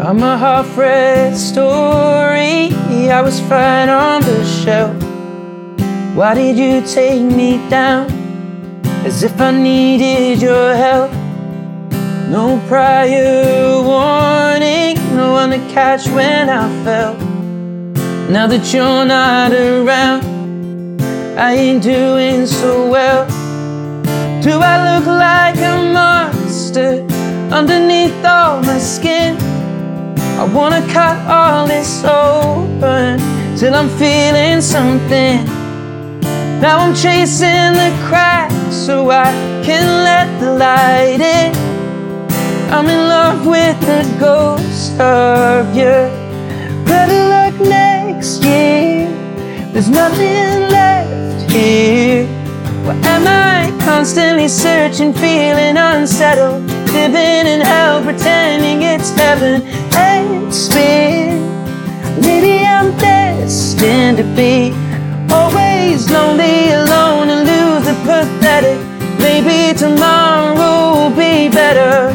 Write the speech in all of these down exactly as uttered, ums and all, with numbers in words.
I'm a half-read story. I was fine on the shelf. Why did you take me down? As if I needed your help. No prior warning, no one to catch when I fell. Now that you're not around, I ain't doing so well. Do I look like a monster underneath all my skin? I wanna cut all this open till I'm feeling something. Now I'm chasing the cracks so I can let the light in. I'm in love with the ghost of you. Better luck next year. There's nothing left here. Why am I constantly searching, feeling unsettled, living in hell, pretending it's heaven? It's been, maybe I'm destined to be always lonely, alone, and lose the pathetic. Maybe tomorrow will be better,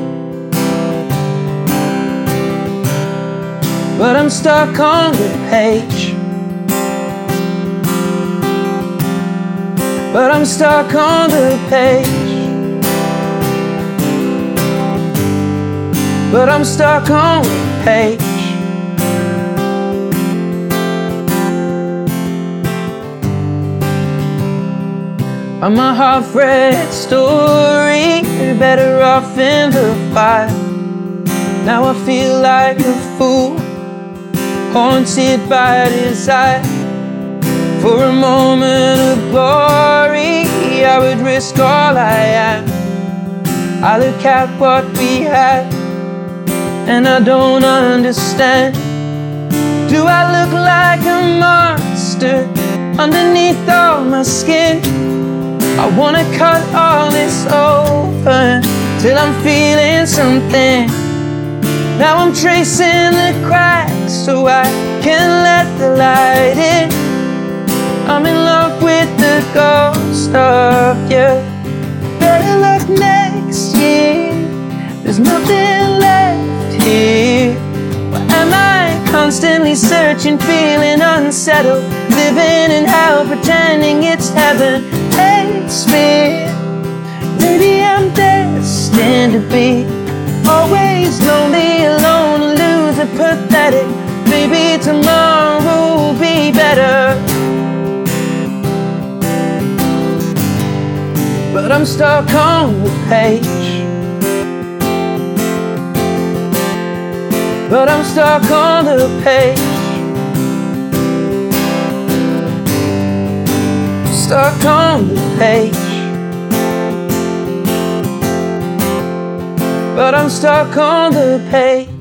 but I'm stuck on the page. But I'm stuck on the page. But I'm stuck on the page. I'm a half-read story, better off in the fire. Now I feel like a fool, haunted by desire. For a moment of glory, I would risk all I am. I look at what we had, and I don't understand. Do I look like a monster underneath all my skin? I wanna cut all this open till I'm feeling something. Now I'm tracing the cracks so I can let the light in. I'm in love with the ghost of you. Better luck next year. There's nothing left here. Why am I constantly searching, feeling unsettled, living in hell, pretending it's heaven? It's me. Maybe I'm destined to be always lonely, alone, and lose the pathetic. Maybe tomorrow will be better, but I'm stuck on the page. But I'm stuck on the page. Stuck on the page. But I'm stuck on the page.